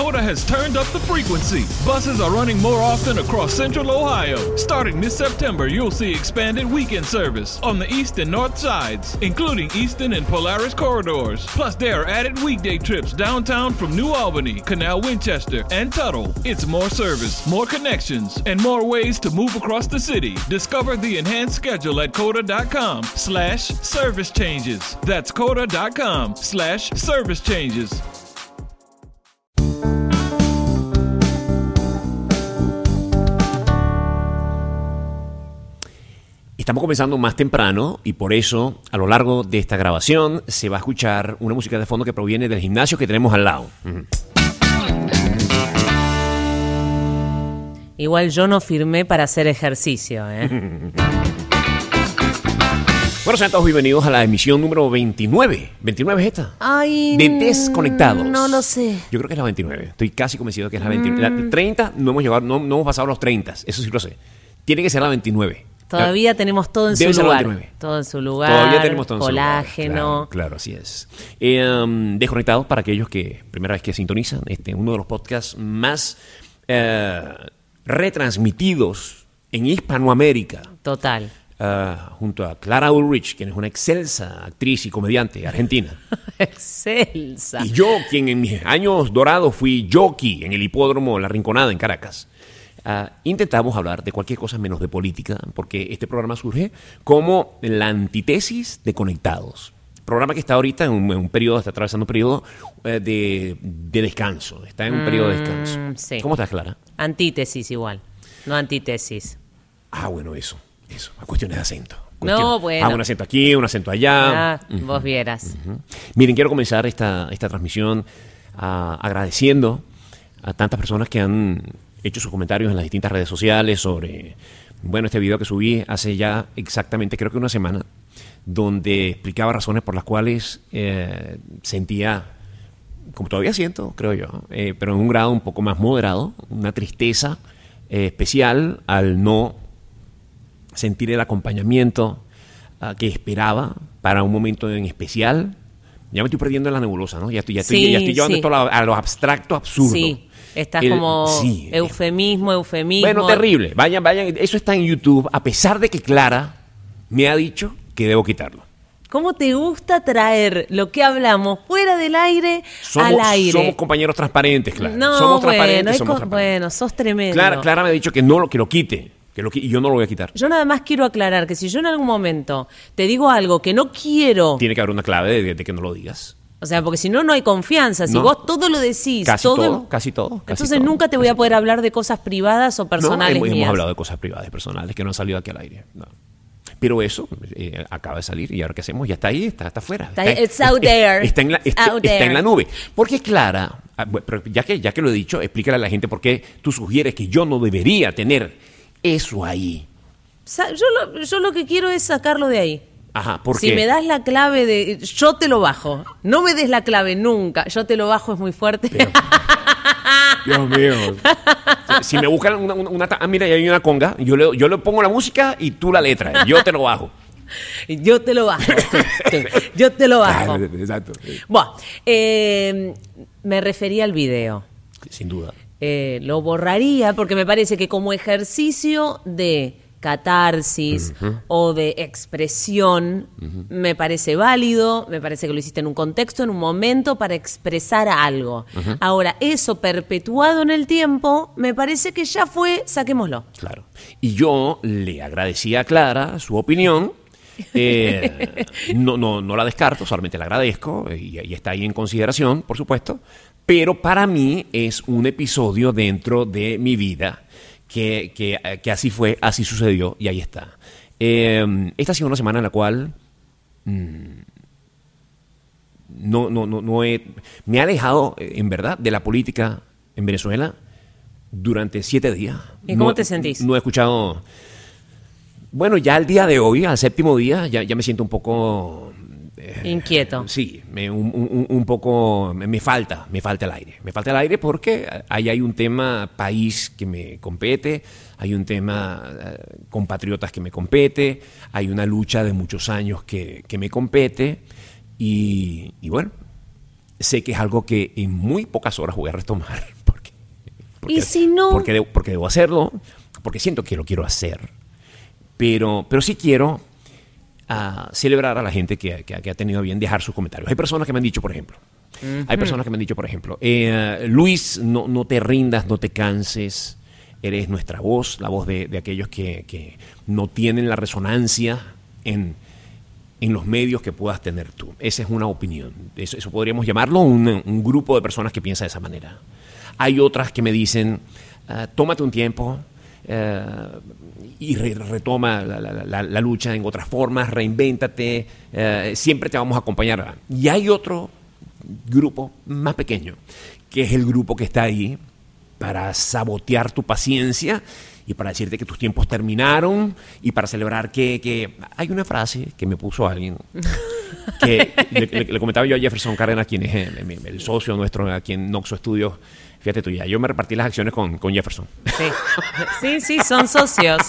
Coda has turned up the frequency. Buses are running more often across Central Ohio. Starting this September, you'll see expanded weekend service on the east and north sides, including Easton and Polaris corridors. Plus, there are added weekday trips downtown from New Albany, Canal Winchester, and Tuttle. It's more service, more connections, and more ways to move across the city. Discover the enhanced schedule at coda.com/service changes. That's coda.com/service changes. Estamos comenzando más temprano y por eso a lo largo de esta grabación se va a escuchar una música de fondo que proviene del gimnasio que tenemos al lado. Igual yo no firmé para hacer ejercicio, Bueno, sean todos bienvenidos a la emisión número 29. ¿29 es esta? Ay, de Desconectados. No lo sé. Yo creo que es la 29. Estoy casi convencido que es la 29. La 30 no hemos llegado, no hemos pasado los 30. Eso sí lo sé. Tiene que ser la 29. Todavía tenemos todo en su lugar. Todo en su lugar. Todavía tenemos todo en colágeno. Su lugar. Claro, así es. Desconectados, para aquellos que primera vez que sintonizan, uno de los podcasts más retransmitidos en Hispanoamérica. Total. Junto a Clara Ulrich, quien es una excelsa actriz y comediante argentina. Excelsa. Y yo, quien en mis años dorados fui jockey en el hipódromo La Rinconada en Caracas. Intentamos hablar de cualquier cosa menos de política, porque este programa surge como la antítesis de Conectados. Programa que está ahorita en un periodo, está atravesando un periodo de descanso. Está en un periodo de descanso. Sí. ¿Cómo estás, Clara? Antítesis igual, no antítesis. Bueno, eso. Cuestiones de acento. No, bueno. Un acento aquí, un acento allá. Vos vieras. Miren, quiero comenzar esta transmisión agradeciendo a tantas personas que han hecho sus comentarios en las distintas redes sociales sobre, este video que subí hace ya exactamente, creo que una semana, donde explicaba razones por las cuales sentía, como todavía siento, creo yo, pero en un grado un poco más moderado, una tristeza especial al no sentir el acompañamiento que esperaba para un momento en especial. Ya me estoy perdiendo en la nebulosa, ¿no? Ya estoy llevando esto a lo abstracto, absurdo. Sí. Estás como eufemismo. Bueno, terrible. Vayan. Eso está en YouTube, a pesar de que Clara me ha dicho que debo quitarlo. ¿Cómo te gusta traer lo que hablamos fuera del aire al aire? Somos compañeros transparentes, Clara. No, somos transparentes. Bueno, sos tremendo. Clara me ha dicho que lo quite. Y yo no lo voy a quitar. Yo nada más quiero aclarar que si yo en algún momento te digo algo que no quiero... Tiene que haber una clave de que no lo digas. O sea, porque si no, no hay confianza. Si vos todo lo decís... Casi todo. Entonces nunca te voy a poder hablar de cosas privadas o personales mías. Hemos hablado de cosas privadas y personales que no han salido aquí al aire. No. Pero eso acaba de salir y ahora ¿qué hacemos? Ya está ahí, está afuera. It's out there. Está en la nube. Porque Clara, pero ya que lo he dicho, explícale a la gente por qué tú sugieres que yo no debería tener eso ahí. Yo lo que quiero es sacarlo de ahí. Ajá, ¿por qué? Si me das la clave yo te lo bajo. No me des la clave nunca. Yo te lo bajo, es muy fuerte. Pero, Dios mío. Si me buscan mira, ahí hay una conga. Yo le pongo la música y tú la letra. Yo te lo bajo. Yo te lo bajo. Yo te lo bajo. Claro, exacto. Bueno, me refería al video. Sin duda. Lo borraría porque me parece que como ejercicio de catarsis o de expresión me parece válido, me parece que lo hiciste en un contexto, en un momento para expresar algo. Ahora, eso perpetuado en el tiempo, me parece que ya fue, saquémoslo. Claro. Y yo le agradecí a Clara su opinión. No la descarto, solamente la agradezco y está ahí en consideración, por supuesto. Pero para mí es un episodio dentro de mi vida que así fue, así sucedió y ahí está. Esta ha sido una semana en la cual me he alejado, en verdad, de la política en Venezuela durante 7 días. ¿Y cómo te sentís? No he escuchado... Bueno, ya al día de hoy, al 7º día, ya me siento un poco... inquieto. Sí, un poco... Me falta el aire. Me falta el aire porque ahí hay un tema país que me compete, hay un tema compatriotas que me compete, hay una lucha de muchos años que me compete y bueno, sé que es algo que en muy pocas horas voy a retomar. ¿Y si no? Porque debo hacerlo, porque siento que lo quiero hacer. Pero sí quiero celebrar a la gente que ha tenido bien dejar sus comentarios. Hay personas que me han dicho, por ejemplo, Luis, no te rindas, no te canses. Eres nuestra voz, la voz de aquellos que no tienen la resonancia en los medios que puedas tener tú. Esa es una opinión. Eso podríamos llamarlo un grupo de personas que piensa de esa manera. Hay otras que me dicen, tómate un tiempo y retoma la lucha en otras formas, reinvéntate, siempre te vamos a acompañar. Y hay otro grupo más pequeño, que es el grupo que está ahí para sabotear tu paciencia y para decirte que tus tiempos terminaron y para celebrar que hay una frase que me puso alguien que le comentaba yo a Jefferson Cárdenas, quien es el socio nuestro aquí en Noxo Studios. Fíjate tú, ya yo me repartí las acciones con Jefferson. Sí, son socios.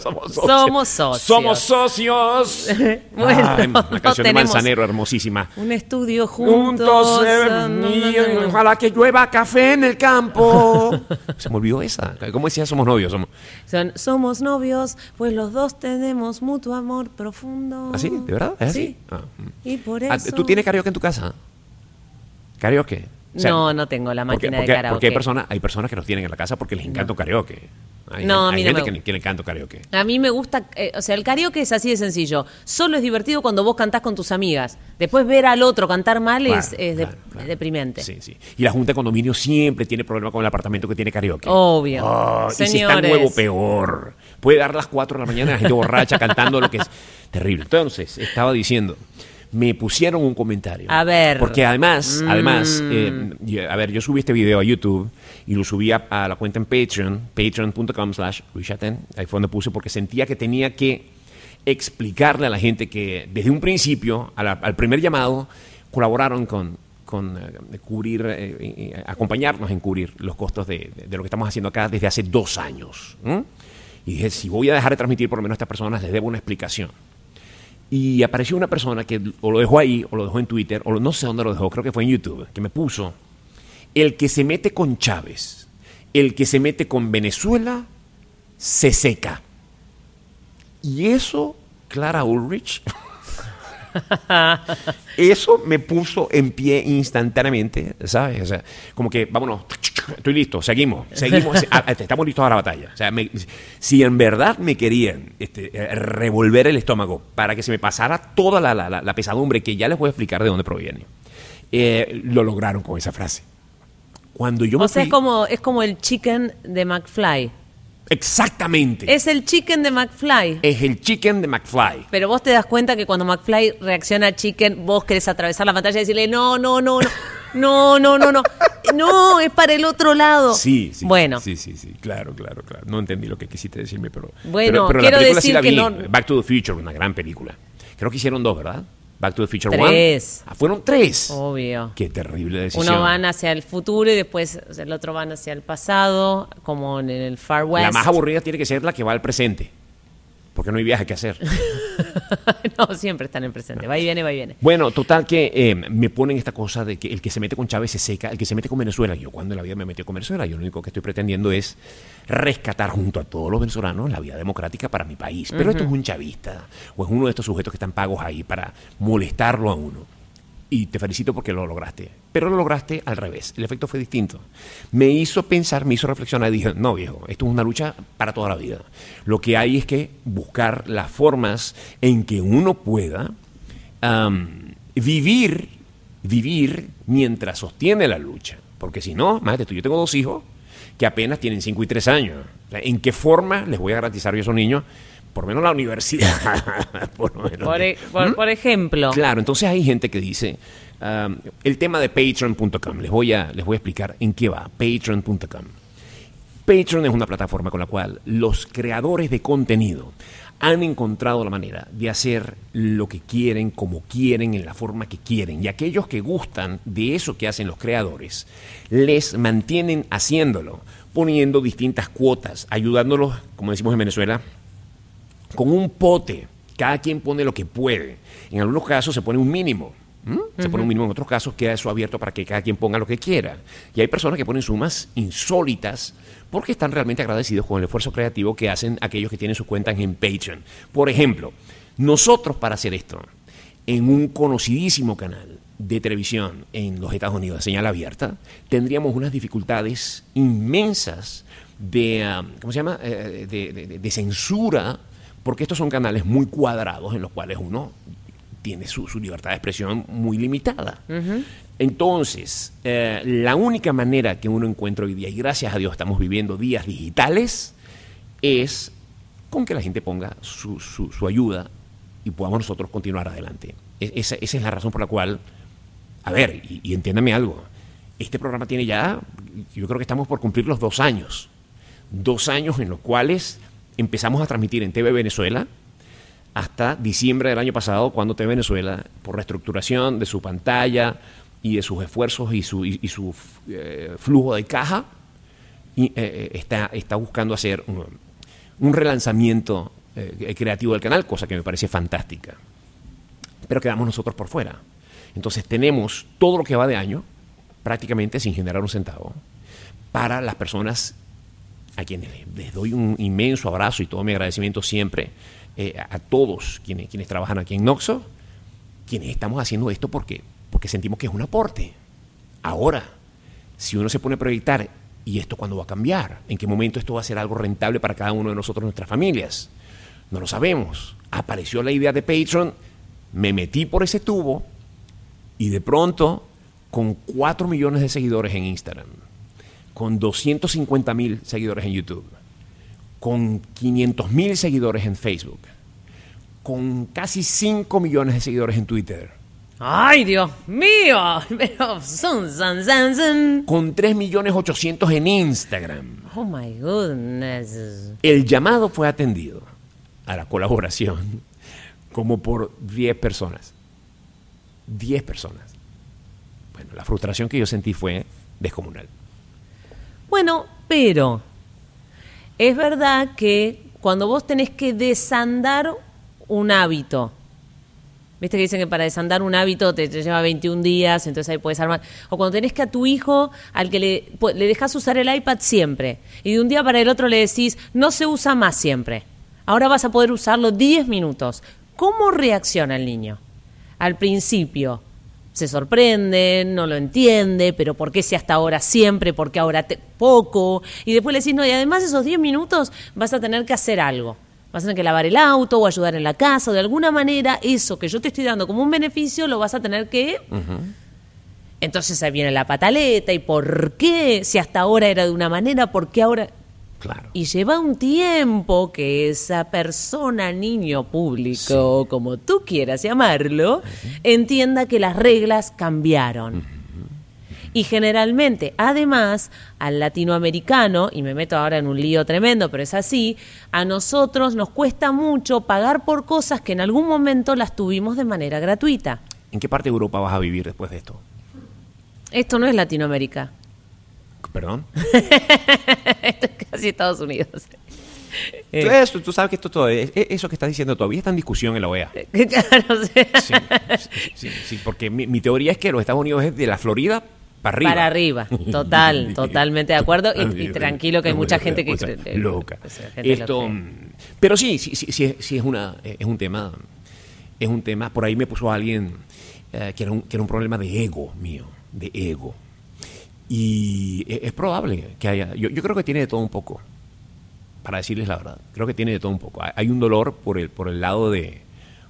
Somos socios. Bueno, una canción de Manzanero hermosísima. Un estudio juntos. Ojalá que llueva café en el campo. Se me olvidó esa. ¿Cómo decía somos novios? Somos novios, pues los dos tenemos mutuo amor profundo. ¿Ah, sí? ¿De verdad? ¿Es así? Y por eso... ¿Tú tienes karaoke en tu casa? ¿Karaoke? O sea, no tengo la máquina de karaoke. Porque hay personas que los tienen en la casa porque les encanta un karaoke. Hay gente que le encanta karaoke. A mí me gusta, el karaoke es así de sencillo. Solo es divertido cuando vos cantás con tus amigas. Después ver al otro cantar mal es deprimente. Sí. Y la junta de condominio siempre tiene problema con el apartamento que tiene karaoke. Obvio. Y si está nuevo, peor. Puede dar las 4 de la mañana, la gente borracha cantando lo que es terrible. Entonces, estaba diciendo... Me pusieron un comentario. A ver. Porque además, yo subí este video a YouTube y lo subí a la cuenta en Patreon, patreon.com/LuisChaten. Ahí fue donde puse porque sentía que tenía que explicarle a la gente que desde un principio, al primer llamado, colaboraron con cubrir, acompañarnos en cubrir los costos de lo que estamos haciendo acá desde hace 2 años. Y dije, si voy a dejar de transmitir, por lo menos a estas personas les debo una explicación. Y apareció una persona que o lo dejó ahí, o lo dejó en Twitter, o no sé dónde lo dejó, creo que fue en YouTube, que me puso: el que se mete con Chávez, el que se mete con Venezuela, se seca. Y eso, Clara Ulrich, eso me puso en pie instantáneamente, ¿sabes? O sea, como que, vámonos, estoy listo, seguimos, estamos listos a la batalla. O sea, si en verdad me querían revolver el estómago para que se me pasara toda la pesadumbre, que ya les voy a explicar de dónde proviene, lo lograron con esa frase. Cuando yo es como el chicken de McFly. Exactamente. Es el chicken de McFly. Es el chicken de McFly. Pero vos te das cuenta que cuando McFly reacciona a chicken, vos querés atravesar la pantalla y decirle no, es para el otro lado. Sí. Bueno. Sí, claro. No entendí lo que quisiste decirme, pero bueno, pero quiero la película decir sí la que vi. no. Back to the Future, una gran película. Creo que hicieron 2, ¿verdad? Back to the Future 3. 1. Fueron 3. Obvio. Qué terrible decisión. Uno van hacia el futuro y después el otro van hacia el pasado, como en el Far West. La más aburrida tiene que ser la que va al presente, porque no hay viaje que hacer. No, siempre están en presente. Va y viene. Bueno, total que me ponen esta cosa de que el que se mete con Chávez se seca, el que se mete con Venezuela. Yo cuando en la vida me metí con Venezuela, yo lo único que estoy pretendiendo es rescatar junto a todos los venezolanos la vida democrática para mi país. Pero esto es un chavista o es uno de estos sujetos que están pagos ahí para molestarlo a uno. Y te felicito porque lo lograste. Pero lo lograste al revés. El efecto fue distinto. Me hizo pensar, me hizo reflexionar y dije, no viejo, esto es una lucha para toda la vida. Lo que hay es que buscar las formas en que uno pueda vivir mientras sostiene la lucha. Porque si no, imagínate tú, yo tengo 2 hijos que apenas tienen 5 y 3 años. O sea, ¿en qué forma les voy a garantizar yo a esos niños? Por lo menos la universidad. Por ejemplo. Claro, entonces hay gente que dice, el tema de Patreon.com, les voy a explicar en qué va, Patreon.com. Patreon es una plataforma con la cual los creadores de contenido han encontrado la manera de hacer lo que quieren, como quieren, en la forma que quieren. Y aquellos que gustan de eso que hacen los creadores, les mantienen haciéndolo, poniendo distintas cuotas, ayudándolos, como decimos en Venezuela, con un pote. Cada quien pone lo que puede. En algunos casos se pone un mínimo. Se pone un mínimo. En otros casos queda eso abierto para que cada quien ponga lo que quiera. Y hay personas que ponen sumas insólitas porque están realmente agradecidos con el esfuerzo creativo que hacen aquellos que tienen sus cuentas en Patreon. Por ejemplo, nosotros para hacer esto, en un conocidísimo canal de televisión en los Estados Unidos, de señal abierta, tendríamos unas dificultades inmensas de, ¿cómo se llama? De censura, porque estos son canales muy cuadrados en los cuales uno tiene su libertad de expresión muy limitada. Entonces, la única manera que uno encuentra hoy día, y gracias a Dios estamos viviendo días digitales, es con que la gente ponga su ayuda y podamos nosotros continuar adelante. Esa es la razón por la cual, a ver, y entiéndame algo, este programa tiene ya, yo creo que estamos por cumplir los 2 años. 2 años en los cuales empezamos a transmitir en TV Venezuela hasta diciembre del año pasado, cuando TV Venezuela, por reestructuración de su pantalla y de sus esfuerzos y su flujo de caja, está buscando hacer un relanzamiento creativo del canal, cosa que me parece fantástica. Pero quedamos nosotros por fuera. Entonces tenemos todo lo que va de año, prácticamente sin generar un centavo, para las personas a quienes les doy un inmenso abrazo y todo mi agradecimiento siempre, a todos quienes trabajan aquí en Noxo, quienes estamos haciendo esto porque sentimos que es un aporte. Ahora, si uno se pone a proyectar, ¿y esto cuándo va a cambiar? ¿En qué momento esto va a ser algo rentable para cada uno de nosotros, nuestras familias? No lo sabemos. Apareció la idea de Patreon, me metí por ese tubo y de pronto, con 4 millones de seguidores en Instagram, con 250,000 seguidores en YouTube, con 500,000 seguidores en Facebook, con casi 5 millones de seguidores en Twitter. ¡Ay, Dios mío! Con 3.800.000 en Instagram. Oh, my goodness. El llamado fue atendido a la colaboración como por 10 personas. 10 personas. Bueno, la frustración que yo sentí fue descomunal. Bueno, pero es verdad que cuando vos tenés que desandar un hábito, viste que dicen que para desandar un hábito te lleva 21 días, entonces ahí puedes armar. O cuando tenés que a tu hijo, al que le dejás usar el iPad siempre, y de un día para el otro le decís, no se usa más siempre, ahora vas a poder usarlo 10 minutos. ¿Cómo reacciona el niño? Al principio se sorprende, no lo entiende, pero ¿por qué si hasta ahora siempre? ¿Por qué ahora poco? Y después le decís, no, y además esos 10 minutos vas a tener que hacer algo. Vas a tener que lavar el auto o ayudar en la casa, o de alguna manera eso que yo te estoy dando como un beneficio lo vas a tener que... Entonces ahí viene la pataleta, ¿y por qué? Si hasta ahora era de una manera, ¿por qué ahora...? Claro. Y lleva un tiempo que esa persona, niño público, sí, como tú quieras llamarlo, entienda que las reglas cambiaron. Y generalmente, además, al latinoamericano, y me meto ahora en un lío tremendo, pero es así, a nosotros nos cuesta mucho pagar por cosas que en algún momento las tuvimos de manera gratuita. ¿En qué parte de Europa vas a vivir después de esto? Esto no es Latinoamérica. ¿Perdón? Esto es casi Estados Unidos. Tú sabes que esto todo, eso que estás diciendo todavía está en discusión en la OEA. Claro, o sea. Sí, porque mi teoría es que los Estados Unidos es de la Florida para arriba. Para arriba, totalmente de acuerdo. Y tranquilo que hay mucha gente que cree. Loca. Pero sí es un tema. Es un tema. Por ahí me puso alguien que era un problema de ego mío, de ego. Y es probable que haya... Yo creo que tiene de todo un poco, para decirles la verdad. Creo que tiene de todo un poco. Hay un dolor por el lado de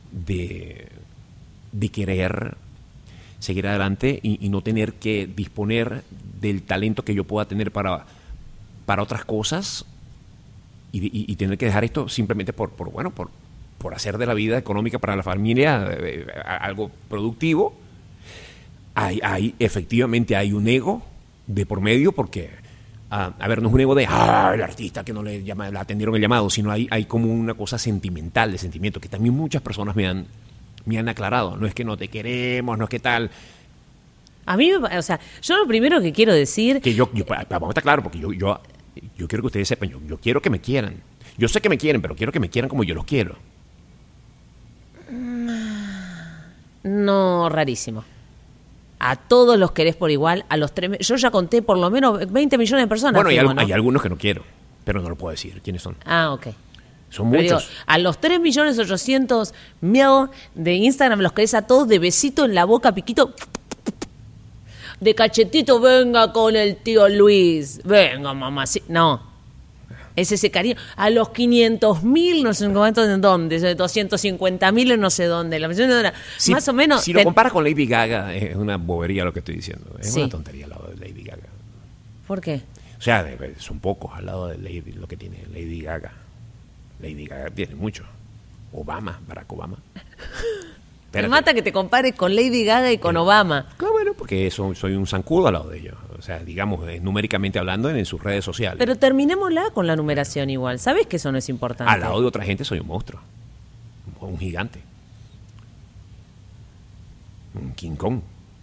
querer seguir adelante y no tener que disponer del talento que yo pueda tener para otras cosas y tener que dejar esto simplemente por hacer de la vida económica para la familia algo productivo. Efectivamente hay un ego de por medio porque, a ver, no es un ego de el artista que no le atendieron el llamado, sino hay como una cosa sentimental, de sentimiento, que también muchas personas me han aclarado. No es que no te queremos, no es que tal. A mí, o sea, yo lo primero que quiero decir... Que yo vamos a estar claro, porque yo quiero que ustedes sepan, yo quiero que me quieran. Yo sé que me quieren, pero quiero que me quieran como yo los quiero. No, rarísimo. A todos los querés por igual, a los 3... Yo ya conté por lo menos 20 millones de personas. Bueno, ¿no? hay algunos que no quiero, pero no lo puedo decir. ¿Quiénes son? Ah, ok. Son Pero muchos. digo, a los 3.800.000 de Instagram los querés a todos de besito en la boca, piquito... De cachetito, venga con el tío Luis. Venga, mamá. Sí. No. Es ese cariño. A los 500.000, no sé en dónde, 250.000 en no sé dónde. Sí, más o menos. Si lo comparas con Lady Gaga, es una bobería lo que estoy diciendo. Es Sí. una tontería al lado de Lady Gaga. ¿Por qué? O sea, son pocos al lado de lo que tiene Lady Gaga. Lady Gaga tiene mucho. Barack Obama. Me mata que te compares con Lady Gaga y con Obama. Claro, bueno, porque soy un zancudo al lado de ellos. O sea, digamos, numéricamente hablando en sus redes sociales. Pero terminémosla con la numeración igual. ¿Sabes que eso no es importante? Al lado de otra gente soy un monstruo. Un gigante. Un King Kong.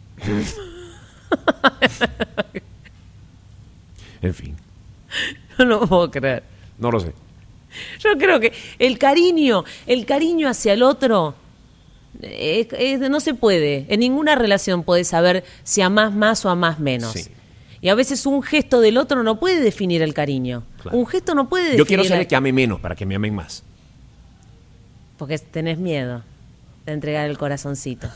En fin, No lo puedo creer. no lo sé. Yo creo que el cariño hacia el otro no se puede. En ninguna relación puedes saber si amás más o amás menos. Sí. Y a veces un gesto del otro no puede definir el cariño. Claro. Un gesto no puede definir... Yo quiero ser el que ame menos para que me amen más. Porque tenés miedo de entregar el corazoncito.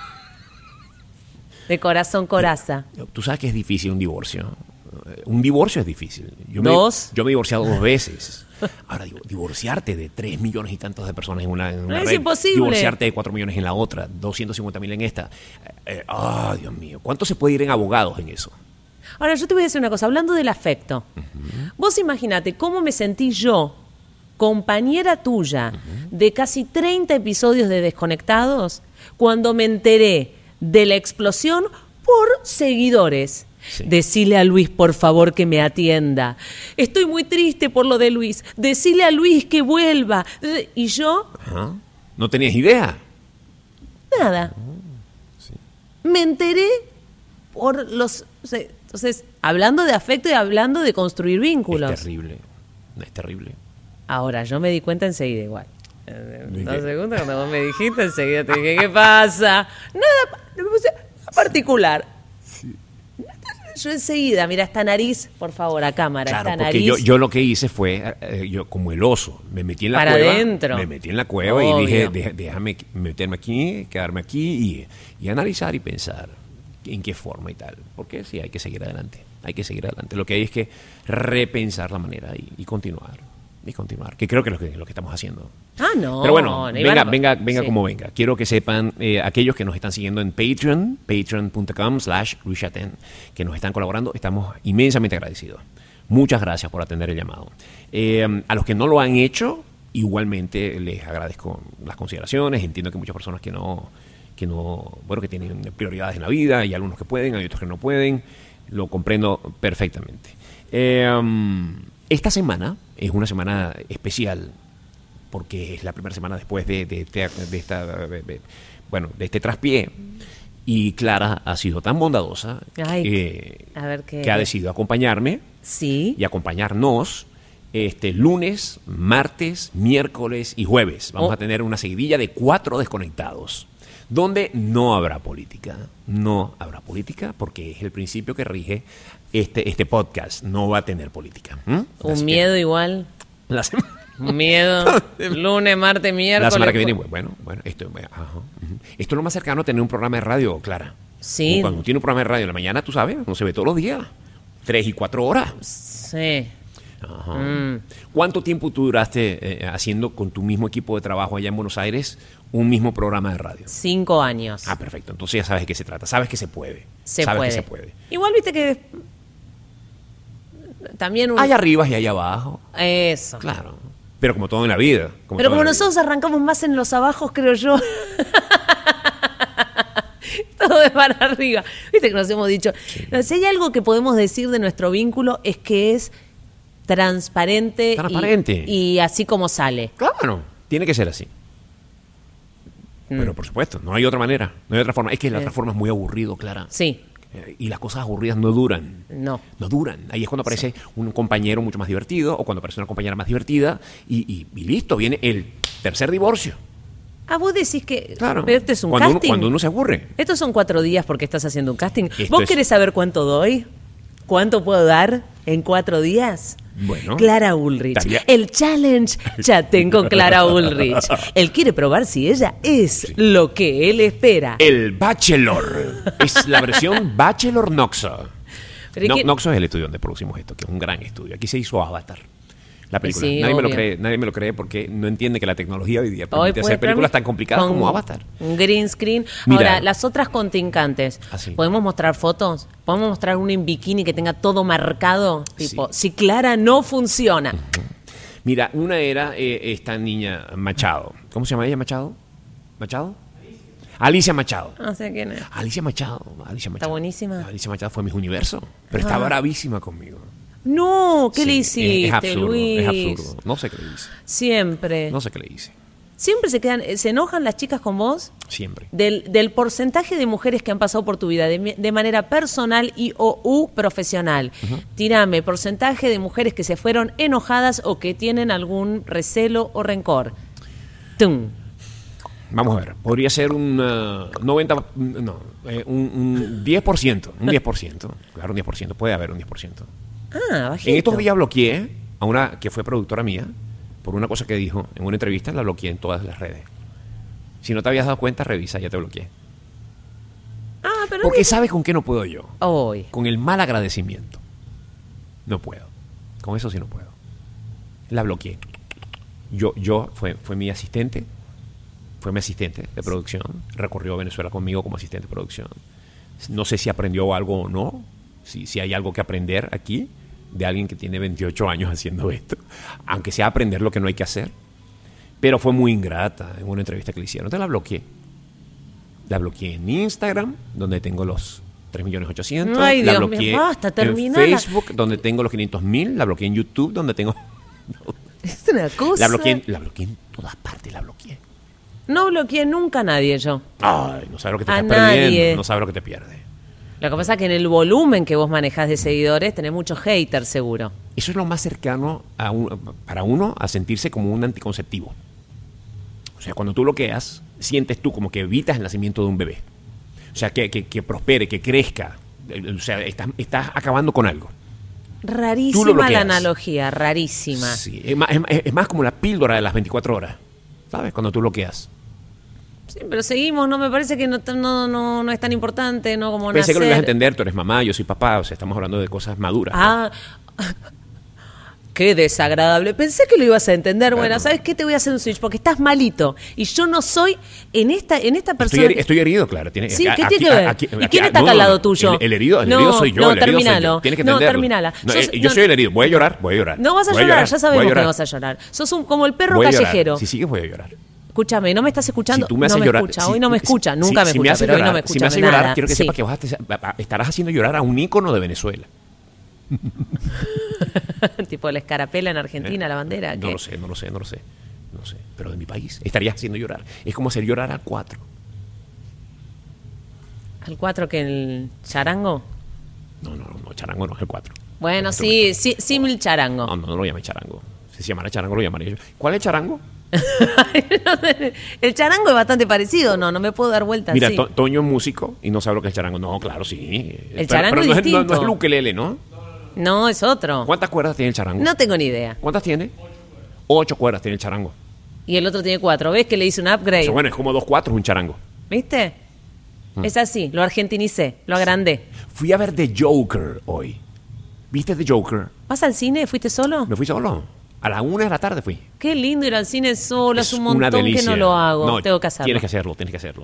De corazón coraza. Tú sabes que es difícil un divorcio. Un divorcio es difícil. Yo me he divorciado 2 veces. Ahora, divorciarte de 3 millones y tantos de personas en una No, es red, imposible. divorciarte de 4 millones en la otra, 250.000 en esta. Dios mío, ¿cuánto se puede ir en abogados en eso? Ahora, yo te voy a decir una cosa, hablando del afecto. Vos imaginate cómo me sentí yo, compañera tuya, de casi 30 episodios de Desconectados, cuando me enteré de la explosión por seguidores. Sí. Decile a Luis, por favor, que me atienda. Estoy muy triste por lo de Luis. Decile a Luis que vuelva. Y yo, Ajá. ¿No tenías idea? nada. Me enteré por los... Entonces, hablando de afecto y hablando de construir vínculos. Es terrible. Es terrible. Ahora, yo me di cuenta enseguida igual. ¿De 2 qué? segundos, cuando vos me dijiste, enseguida te dije, ¿qué pasa? Nada, me puse particular. Yo enseguida, mira, esta nariz, por favor, a cámara, Claro, esta porque nariz. yo lo que hice fue, yo como el oso, me metí en la Para cueva. adentro. Me metí en la cueva Obvio. y dije, déjame meterme aquí, quedarme aquí y analizar y pensar en qué forma y tal. Porque sí, hay que seguir adelante. Hay que seguir adelante. Lo que hay es que repensar la manera y continuar. Y continuar. Que creo que es lo que estamos haciendo. Ah, no. Pero bueno, venga Sí. como venga. Quiero que sepan, aquellos que nos están siguiendo en Patreon, patreon.com/Luis Chaten, que nos están colaborando, estamos inmensamente agradecidos. Muchas gracias por atender el llamado. A los que no lo han hecho, igualmente les agradezco las consideraciones. Entiendo que muchas personas que tienen prioridades en la vida, hay algunos que pueden, hay otros que no pueden. Lo comprendo perfectamente. Esta semana es una semana especial porque es la primera semana después de este traspié, y Clara ha sido tan bondadosa a ver qué... que ha decidido acompañarme Sí. y acompañarnos lunes, martes, miércoles y jueves. Vamos a tener una seguidilla de 4 desconectados, donde no habrá política. No habrá política porque es el principio que rige este podcast. No va a tener política. Un miedo igual. La semana, Un miedo. Lunes, martes, miércoles. la semana que viene, bueno, esto es lo más cercano a tener un programa de radio, Clara. Sí. Como cuando uno tiene un programa de radio en la mañana, tú sabes, no se ve todos los días. 3 y 4 horas. Sí. Ajá. ¿Cuánto tiempo tú duraste haciendo con tu mismo equipo de trabajo allá en Buenos Aires un mismo programa de radio? 5 años. Ah, perfecto. Entonces ya sabes de qué se trata. Sabes que se puede. Se sabes puede. que se puede. Igual viste que también Hay arriba y hay abajo. Eso. Claro. Pero como todo en la vida. Pero como nosotros arrancamos más en los abajos, creo yo. Todo de para arriba. Viste que nos hemos dicho. No, si hay algo que podemos decir de nuestro vínculo es que es transparente. Transparente. Y así como sale. Claro. Tiene que ser así. Pero por supuesto, no hay otra manera. No hay otra forma. Es que la otra forma es muy aburrido, Clara. Sí. Y las cosas aburridas no duran. No. No duran. Ahí es cuando aparece un compañero mucho más divertido o cuando aparece una compañera más divertida y listo, viene el tercer divorcio. Ah, vos decís que... Claro. Pero esto es un cuando casting. Cuando uno se aburre. Estos son 4 días porque estás haciendo un casting. Esto ¿Vos es- querés saber cuánto doy? ¿Cuánto puedo dar en 4 días? Bueno. Clara Ulrich. Estaría- El challenge chaten con Clara Ulrich. Él quiere probar si ella es lo que él espera. El Bachelor. Es la versión Bachelor Noxo. Pero es que- Noxo es el estudio donde producimos esto, que es un gran estudio. Aquí se hizo Avatar. La película. Sí, nadie me lo obvio. cree, nadie me lo cree porque no entiende que la tecnología hoy día Hoy permite puede hacer películas traer tan complicadas con como Avatar. Un green screen. Mira. Ahora, las otras contrincantes. Así. ¿Podemos mostrar fotos? ¿Podemos mostrar una en bikini que tenga todo marcado? Tipo, si Clara no funciona. Mira, una era esta niña Machado. ¿Cómo se llama ella, Machado? ¿Machado? Alicia Machado. No sé quién es. Alicia Machado. Está buenísima. Alicia Machado fue Miss Universo, pero está bravísima conmigo. No, ¿qué le Sí, hiciste, es absurdo, Luis? es absurdo. No sé qué le hice. Siempre. No sé qué le hice. Siempre se enojan las chicas con vos. Siempre. Del porcentaje de mujeres que han pasado por tu vida de manera personal y o profesional. Tírame porcentaje de mujeres que se fueron enojadas o que tienen algún recelo o rencor. ¡Tum! Vamos a ver. Podría ser un 90... No, un 10%. Un 10%. Claro, un 10%. Puede haber un 10%. Ah, bajito. En estos días bloqueé a una que fue productora mía por una cosa que dijo en una entrevista, la bloqueé en todas las redes. Si no te habías dado cuenta, revisa, ya te bloqueé. Ah, pero... Porque ¿sabes con qué no puedo yo? Hoy. Con el mal agradecimiento. No puedo. Con eso sí no puedo. La bloqueé. Fue mi asistente. Fue mi asistente de producción. Recorrió a Venezuela conmigo como asistente de producción. No sé si aprendió algo o no. Si hay algo que aprender aquí de alguien que tiene 28 años haciendo esto. Aunque sea aprender lo que no hay que hacer. Pero fue muy ingrata en una entrevista que le hicieron. Entonces la bloqueé. La bloqueé en Instagram, donde tengo los 3.800.000. Ay, La Dios bloqueé mío, basta, en terminala. Facebook, donde tengo los 500.000. La bloqueé en YouTube, donde tengo... Es una cosa. La bloqueé en todas partes, la bloqueé. No bloqueé nunca a nadie yo. Ay, no sabes lo que te A estás nadie. perdiendo. No sabes lo que te pierdes. Lo que pasa es que en el volumen que vos manejás de seguidores tenés muchos haters seguro. Eso es lo más cercano para uno a sentirse como un anticonceptivo. O sea, cuando tú bloqueas, sientes tú como que evitas el nacimiento de un bebé. O sea, que prospere, que crezca. O sea, estás acabando con algo. Tú lo Rarísima bloqueas. la analogía, rarísima. Sí, es más como la píldora de las 24 horas. ¿Sabes? Cuando tú bloqueas. Sí, pero seguimos, no me parece que no es tan importante, no como Pensé nacer. que lo ibas a entender, tú eres mamá, yo soy papá, o sea, estamos hablando de cosas maduras. Ah, qué desagradable. Pensé que lo ibas a entender. Bueno, ¿sabes qué? Te voy a hacer un switch porque estás malito. Y yo no soy en esta persona. Estoy herido, claro. Sí, ¿qué tiene que ver? ¿Y quién está acá al lado tuyo? El herido soy yo. No, el herido soy terminalo. yo. Tienes que No, entenderlo. terminala. No, Sos- yo no- soy el herido. Voy a llorar. No vas a Voy llorar, ya sabemos voy a que llorar. vas a llorar. Sos como el perro Voy a llorar. callejero. Si sigues, voy a llorar. Escúchame, ¿no me estás escuchando? Si tú me no haces me llorar, escucha, hoy no me escucha, si- nunca me si escucha, haces pero hoy no llorar, me escucha Si me haces nada. llorar, quiero que Sí. sepas que estarás haciendo llorar a un ícono de Venezuela. Tipo la escarapela en Argentina, la bandera. No ¿qué? lo sé. Pero de mi país estarías haciendo llorar. Es como hacer llorar al 4. ¿Al 4 que el charango? No, charango no es el 4. Bueno, sí, símil charango. No lo llame charango. Si se llamara charango, lo llamaría yo. ¿Cuál es charango? El charango es bastante parecido, no me puedo dar vuelta Mira, así. Toño es músico y no sabe lo que es charango. No, claro, sí. El charango es no distinto. no es el ukelele, ¿no? No, es otro. ¿Cuántas cuerdas tiene el charango? No tengo ni idea. ¿Cuántas tiene? 8 cuerdas tiene el charango. Y el otro tiene 4. ¿Ves que le hice un upgrade? Eso, bueno, es como 2/4 un charango. ¿Viste? Es así, lo argentinicé, lo agrandé. Fui a ver The Joker hoy. ¿Viste The Joker? ¿Vas al cine? ¿Fuiste solo? Me fui solo. A la 1 de la tarde fui. Qué lindo ir al cine solo, hace un una montón que delicia. no lo hago. No, Tengo que hacerlo. Tienes que hacerlo.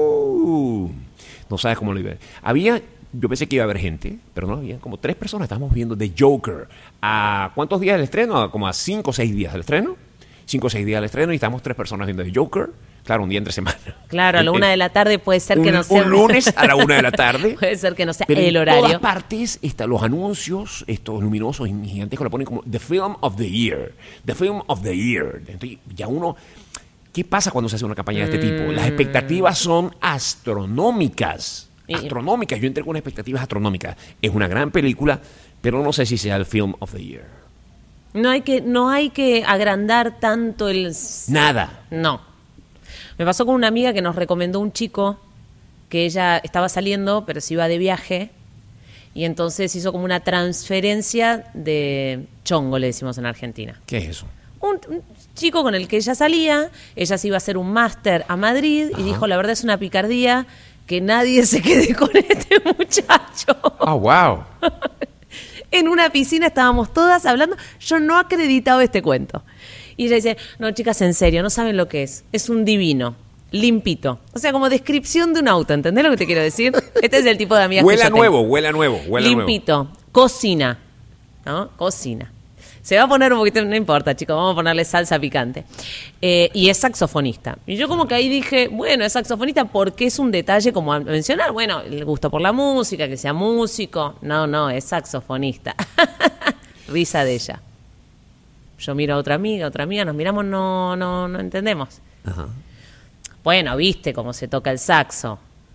No sabes cómo lo iba a ver. Yo pensé que iba a haber gente, pero no había. Como 3 personas estábamos viendo The Joker. ¿A cuántos días del estreno? Como a 5 o 6 días del estreno. 5 o 6 días del estreno y estamos 3 personas viendo The Joker. Claro, un día entre semana. Claro, a la 1 de la tarde puede ser que no sea. Un lunes a la 1 de la tarde. Puede ser que no sea Pero el en horario. todas partes los anuncios, estos luminosos y gigantescos, lo ponen como The Film of the Year. The Film of the Year. Entonces, ya uno... ¿Qué pasa cuando se hace una campaña de este tipo? Las expectativas son astronómicas. Astronómicas. Yo entré con expectativas astronómicas. Es una gran película, pero no sé si sea el Film of the Year. No hay que agrandar tanto el... Nada. No. Me pasó con una amiga que nos recomendó un chico que ella estaba saliendo, pero se iba de viaje, y entonces hizo como una transferencia de chongo, le decimos en Argentina. ¿Qué es eso? Un chico con el que ella salía, ella se iba a hacer un máster a Madrid, y dijo, la verdad es una picardía que nadie se quede con este muchacho. ¡Oh, wow! En una piscina estábamos todas hablando, yo no acreditaba este cuento. Y ella dice, no, chicas, en serio, no saben lo que es un divino. Limpito. O sea, como descripción de un auto, ¿entendés lo que te quiero decir? Este es el tipo de amigas que yo tengo. Huele nuevo. Limpito. Cocina. ¿No? Cocina. Se va a poner un poquito, no importa, chicos, vamos a ponerle salsa picante. Y es saxofonista. Y yo como que ahí dije, bueno, es saxofonista porque es un detalle como a mencionar. Bueno, el gusto por la música, que sea músico. No, es saxofonista. Risa de ella. Yo miro a otra amiga, nos miramos, no entendemos. Ajá. Bueno, viste cómo se toca el saxo.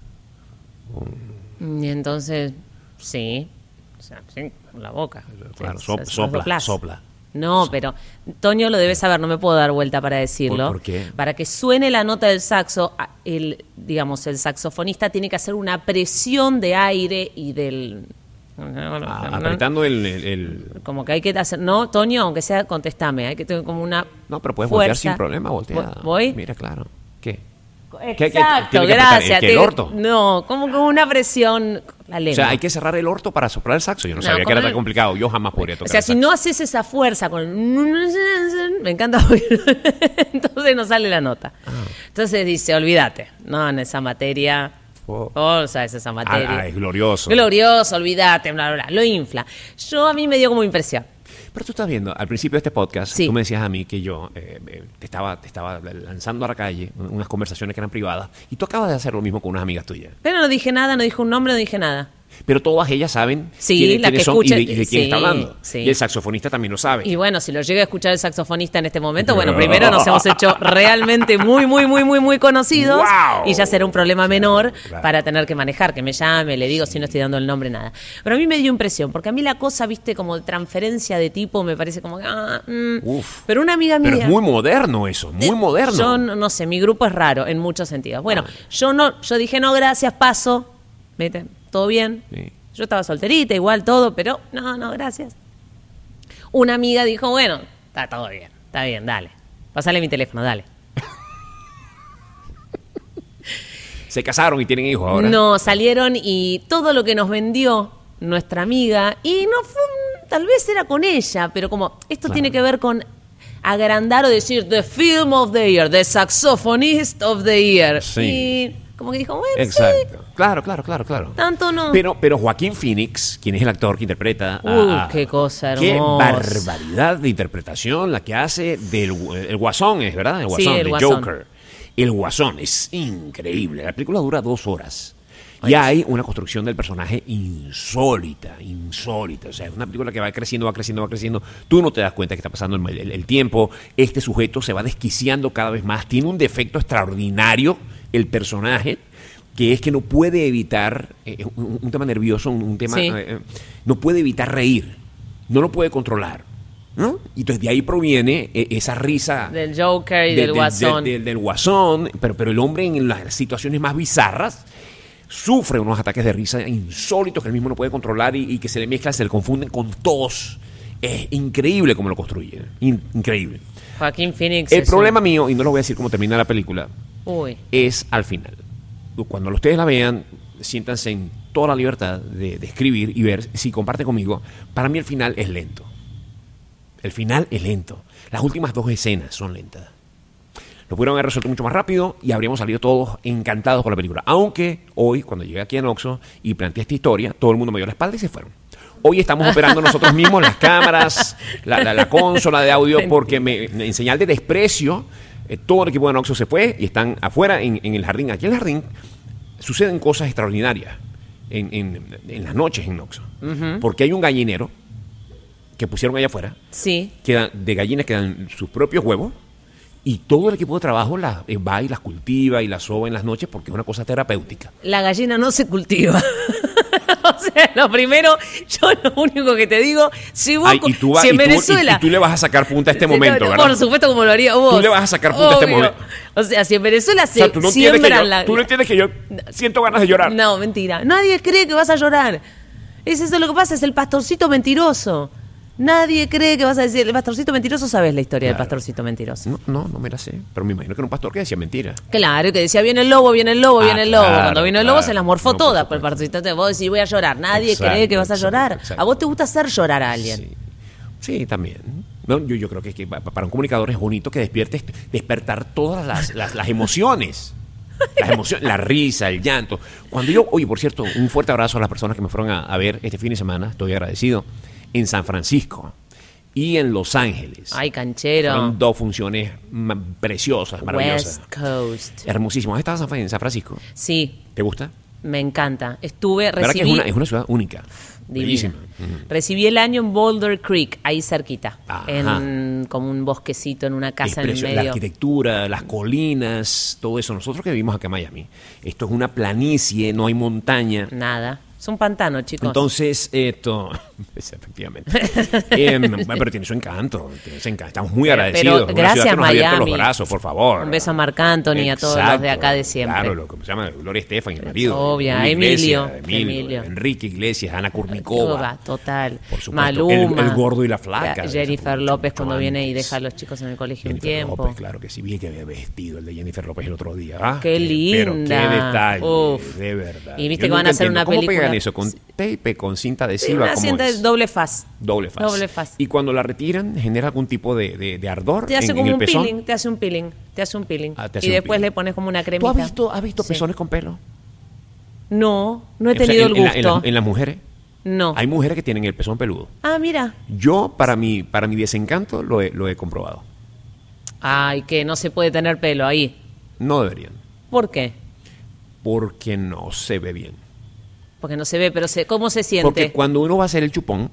Y entonces, sí. O sea, sí, con la boca. Claro, Soplás. sopla. No, pero Toño lo debe saber, no me puedo dar vuelta para decirlo. ¿Por qué? Para que suene la nota del saxo, el saxofonista tiene que hacer una presión de aire y del... Apretando el... Como que hay que hacer... No, Toño, aunque sea, contestame. Hay que tener como una No, pero puedes fuerza. voltear sin problema, voltea. ¿Voy? Mira, claro. ¿Qué? Exacto, tiene que gracias. apretar el orto. No, como con una presión la lengua. O sea, hay que cerrar el orto para soplar el saxo. Yo no sabía que era tan complicado. Yo jamás podría tocar O sea, el si saxo. no haces esa fuerza con... Me encanta oír. Entonces no sale la nota. Entonces dice, olvídate. No, en esa materia... Oh, sabes esa materia. Es glorioso. Glorioso, olvídate, bla, bla, bla. Lo infla. A mí me dio como impresión. Pero tú estás viendo, al principio de este podcast, Sí. tú me decías a mí que yo te estaba lanzando a la calle unas conversaciones que eran privadas, y tú acabas de hacer lo mismo con unas amigas tuyas. Pero no dije nada, no dije un nombre, no dije nada. Pero todas ellas saben Sí, quiénes la que son escucha- y de quién sí, está hablando. sí. Y el saxofonista también lo sabe. Y bueno, si lo llega a escuchar el saxofonista en este momento, bueno, primero nos hemos hecho realmente muy conocidos. ¡Wow! Y ya será un problema menor Claro. para tener que manejar, que me llame, le digo si no estoy dando el nombre, nada. Pero a mí me dio impresión, porque a mí la cosa, viste, como de transferencia de tipo, me parece como que... Uf. Pero una amiga mía... Pero es muy moderno eso, muy moderno. Yo no sé, mi grupo es raro en muchos sentidos. Bueno, yo dije, no, gracias, paso. ¿Viste? ¿Todo bien? Sí. Yo estaba solterita, igual todo, pero no, gracias. Una amiga dijo, bueno, está todo bien, está bien, dale. Pasale mi teléfono, dale. Se casaron y tienen hijos ahora. No, salieron y todo lo que nos vendió nuestra amiga, y no fue, tal vez era con ella, pero como esto tiene que ver con agrandar o decir The Film of the Year, The Saxophonist of the Year. Sí. Y como que dijo, bueno, Exacto. sí, Claro. tanto no. Pero Joaquín Phoenix, quien es el actor que interpreta Qué cosa qué hermosa. barbaridad de interpretación la que hace del el Guasón, es verdad, el Sí, Guasón, el de Guasón. Joker. El Guasón es increíble. La película dura 2 horas. Y hay una construcción del personaje insólita. O sea, es una película que va creciendo. Tú no te das cuenta que está pasando el tiempo. Este sujeto se va desquiciando cada vez más. Tiene un defecto extraordinario el personaje, que es que no puede evitar un tema nervioso, un tema... Sí. No puede evitar reír. No lo puede controlar, ¿no? Y entonces de ahí proviene esa risa... Del Joker y del Guasón. Del Guasón, pero el hombre en las situaciones más bizarras sufre unos ataques de risa insólitos que él mismo no puede controlar y que se le mezclan, se le confunden con tos. Es increíble cómo lo construye. Increíble. Joaquín Phoenix. El es problema mío, y no lo voy a decir cómo termina la película, Uy. es al final. Cuando ustedes la vean, siéntanse en toda la libertad de escribir y ver si comparten conmigo. Para mí el final es lento. El final es lento. Las últimas 2 escenas son lentas. Lo pudieron haber resuelto mucho más rápido y habríamos salido todos encantados con la película. Aunque hoy, cuando llegué aquí a Noxo y planteé esta historia, todo el mundo me dio la espalda y se fueron. Hoy estamos operando nosotros mismos las cámaras, la consola de audio, porque en señal de desprecio, todo el equipo de Noxo se fue y están afuera en el jardín. Aquí en el jardín suceden cosas extraordinarias en las noches en Noxo. Porque hay un gallinero que pusieron allá afuera, Sí. de gallinas que dan sus propios huevos, y todo el equipo de trabajo va y las cultiva y las soba en las noches porque es una cosa terapéutica. La gallina no se cultiva. O sea, lo primero, yo lo único que te digo, si vos, Ay, y tú, si en Venezuela... y tú le vas a sacar punta a este Sí, momento, no, ¿verdad? por supuesto, como lo haría vos. Tú le vas a sacar punta a este Obvio. momento. O sea, si en Venezuela se O sea, tú no entiendes que siembran tú no entiendes que yo siento ganas de llorar. No, mentira. Nadie cree que vas a llorar. Es eso lo que pasa, es el pastorcito mentiroso. Nadie cree que vas a decir, el pastorcito mentiroso, ¿sabes la historia del Claro. pastorcito mentiroso? No me la sé. Pero me imagino que era un pastor que decía mentira. Claro, que decía, viene el lobo, viene el lobo, Ah, viene el lobo. claro, Cuando vino el lobo claro. se las morfó No, por todas por el supuesto. pastorcito. Vos decís, voy a llorar. Nadie Exacto, cree que vas a exacto, llorar. exacto. A vos te gusta hacer llorar a alguien. Sí. Sí, también. No, yo creo que para un comunicador es bonito que despertar todas las emociones. Las emociones, la risa, el llanto. Cuando yo, oye, por cierto, un fuerte abrazo a las personas que me fueron a ver este fin de semana, estoy agradecido, en San Francisco y en Los Ángeles. Ay, canchero. Fueron dos funciones preciosas, maravillosas. West Coast. Hermosísimo. ¿Has estado en San Francisco? Sí, ¿Te gusta? me encanta. Estuve, La verdad que recibí... es una ciudad única. Divina. Bellísima. Recibí el año en Boulder Creek, ahí cerquita, Ajá. en como un bosquecito, en una casa en el La medio. arquitectura, las colinas, todo eso. Nosotros que vivimos acá en Miami, esto es una planicie, no hay montaña. Nada, es un pantano, chicos. Entonces, esto, efectivamente. Pero tiene su encanto, Estamos muy agradecidos. Pero Una gracias, ciudad que nos ha abierto Miami. los brazos, por favor. Un beso a Marc Anthony y a todos los de acá de siempre. Claro, lo que se llama Gloria Estefan, el marido. Obvio, Julio Emilio, Iglesias, Enrique Iglesias, Ana Kurnikova. Total. Por supuesto, Maluma. el gordo y la flaca. Jennifer López cuando Mucho viene y antes. deja a los chicos en el colegio Jennifer un tiempo. López, claro que sí, vi que había vestido el de Jennifer López el otro día. ¿Ah? Qué Pero linda. qué detalle, Uf. de verdad. Y viste Yo que van nunca a hacer entiendo, una ¿cómo película? pegan eso? ¿Con tape, con cinta adhesiva? Una ¿Cómo cinta es? de doble faz. Doble faz. Doble faz. Y cuando la retiran, ¿genera algún tipo de ardor Te hace en como el un pezón? peeling, te hace un peeling, te hace un peeling. Ah, te hace Y un después peeling. le pones como una ¿Tú cremita. has visto Sí. pezones con pelo? No he O sea, tenido el en gusto. en las mujeres. No. Hay mujeres que tienen el pezón peludo. Ah, mira. Yo, para mi desencanto, lo he comprobado. Ay, que no se puede tener pelo ahí. No deberían. ¿Por qué? Porque no se ve bien. Porque no se ve, pero ¿cómo se siente? Porque cuando uno va a hacer el chupón,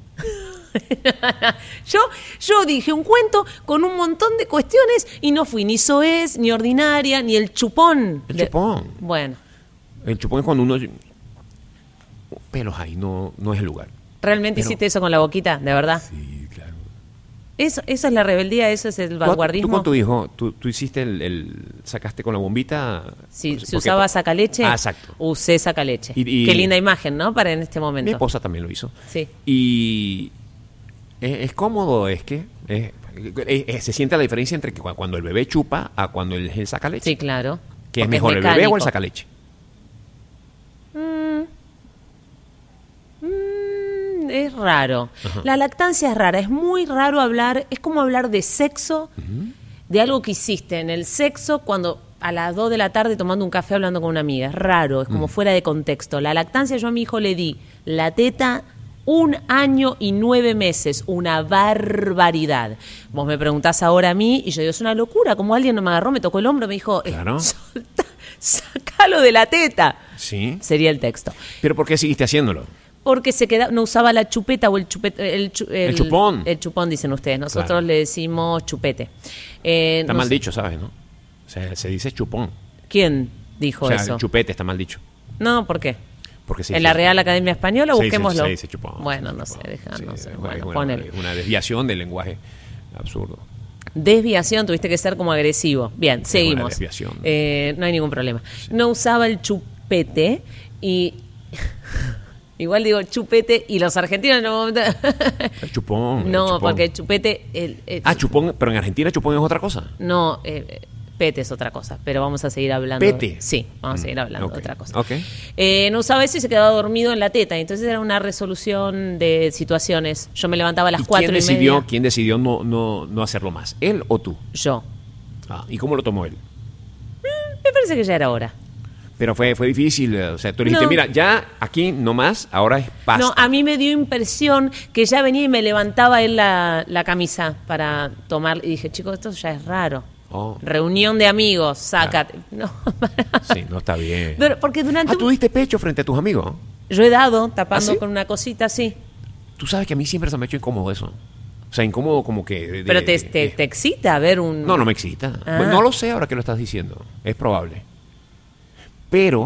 Yo dije un cuento con un montón de cuestiones y no fui ni soez, ni ordinaria, ni el chupón. El chupón. Bueno, el chupón es cuando uno... Pelos ahí, no es el lugar. ¿realmente Pero- hiciste eso con la boquita? ¿De verdad? Sí, claro. Eso es la rebeldía, eso es el Tú vanguardismo. con tu hijo, tú hiciste sacaste con la bombita... Si porque- usaba sacaleche, Ah, exacto. usé sacaleche. Y- Qué linda imagen, ¿no? Para en este Mi momento. esposa también lo hizo. Sí. Y es cómodo, se siente la diferencia entre que cuando el bebé chupa a cuando él saca leche. Sí, claro. ¿Qué es Porque mejor, el bebé o mecánico. el sacaleche? Es raro. La lactancia es rara, es muy raro hablar, es como hablar de sexo, de algo que hiciste en el sexo cuando a las 2 de la tarde tomando un café hablando con una amiga. Es raro, es como fuera de contexto. La lactancia, yo a mi hijo le di la teta 1 año y 9 meses, una barbaridad. Vos me preguntás ahora a mí y yo digo, es una locura, como alguien me agarró, me tocó el hombro, me dijo, Claro. sacalo de la teta. Sí. Sería el texto. ¿Pero por qué seguiste haciéndolo? Porque no usaba la chupeta o el chupete. El chupón. El chupón, dicen ustedes. Nosotros Claro. le decimos chupete. Está no mal sé- dicho, ¿sabes? ¿No? O sea, se dice chupón. ¿Quién dijo O sea, eso? el chupete está mal dicho. No, ¿por qué? Porque se ¿En dice- la Real Academia Española? se Busquémoslo. dice chupón. Bueno, se no dice sé, chupón. Sí, no sé. es Bueno, una- ponele. es una desviación del lenguaje absurdo. Desviación, tuviste que ser como agresivo. Bien, una seguimos. desviación. No hay ningún problema. No usaba el chupete y... Igual digo chupete y los argentinos no... El chupón. el No, chupón. porque el chupete... Chupón, pero en Argentina chupón es otra cosa. No, pete es otra cosa, pero vamos a seguir hablando. ¿Pete? Sí, vamos a seguir hablando ok, de otra cosa. ok. No usaba eso y se quedaba dormido en la teta. Entonces era una resolución de situaciones. Yo me levantaba a las ¿Y 4 y media. quién decidió no hacerlo más? ¿Él o tú? Yo. ¿Y cómo lo tomó él? Me parece que ya era hora. Pero fue difícil, o sea, tú le dijiste, No. mira, ya aquí no más, ahora es pasta. No, a mí me dio impresión que ya venía y me levantaba él la camisa para tomar. Y dije, chicos, esto ya es raro. Oh. Reunión de amigos, sácate. No, Sí, no está bien. porque durante ¿Tú diste pecho frente a tus amigos? yo he dado tapando ¿Ah, sí? con una cosita así. Tú sabes que a mí siempre se me ha hecho incómodo eso. O sea, incómodo como que... Pero te excita ver un... No me excita. Ah. Bueno, no lo sé ahora que lo estás diciendo. Es probable. Pero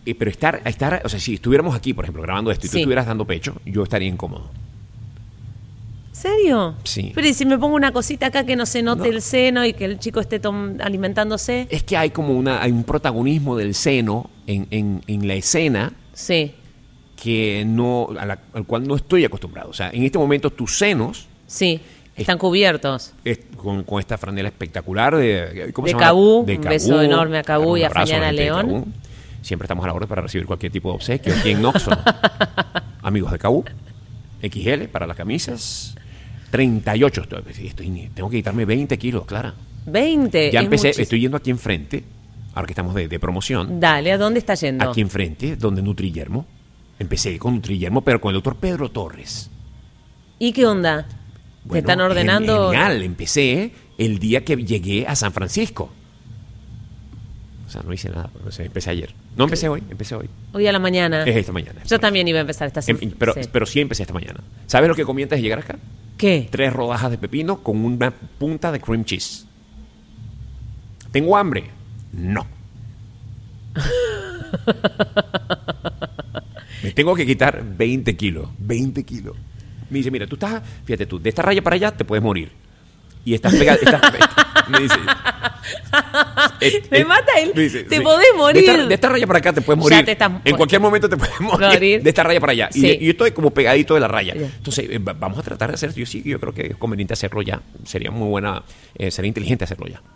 pero estar, o sea, si estuviéramos aquí, por ejemplo, grabando esto y tú Sí. estuvieras dando pecho, yo estaría incómodo. ¿Serio? Sí. Pero ¿y si me pongo una cosita acá que no se note No. el seno y que el chico esté alimentándose? Es que hay como hay un protagonismo del seno en la escena Sí, que al cual no estoy acostumbrado. O sea, en este momento tus senos sí, están cubiertos. con esta franela espectacular ¿cómo De se llama? Cabú, De un beso enorme a Cabú Un y a abrazo Fañana la gente de León. Cabú. Siempre estamos a la orden para recibir cualquier tipo de obsequio aquí en Knoxville. Amigos de Cabú, XL para las camisas, 38. Tengo que quitarme 20 kilos, Clara. 20. Ya es empecé, muchísimo. estoy yendo aquí enfrente, ahora que estamos de promoción, Dale, ¿a dónde está yendo? aquí enfrente, donde Nutrillermo. Empecé con Nutrillermo, pero con el doctor Pedro Torres. ¿Y qué onda? ¿Te Bueno, están ordenando? Genial, empecé el día que llegué a San Francisco. O sea, no hice nada, o sea, empecé ayer. No empecé hoy, empecé hoy. Hoy a la mañana. Es esta mañana. Yo también iba a empezar esta semana. Pero sí empecé esta mañana. ¿Sabes lo que comí antes de llegar acá? ¿Qué? 3 rodajas de pepino con una punta de cream cheese. ¿Tengo hambre? No. Me tengo que quitar 20 kilos. 20 kilos. Me dice, mira, fíjate tú, de esta raya para allá te puedes morir. Y estás pegado. Me dice. Me mata él. Me dice, Te sí, podés morir. De esta raya para acá te puedes Ya morir. te estás- En cualquier momento te puedes morir. Morir. De esta raya para allá. Sí. Y yo estoy como pegadito de la raya. Ya. Entonces, vamos a tratar de hacer esto. Yo creo que es conveniente hacerlo ya. Sería muy buena, sería inteligente hacerlo ya.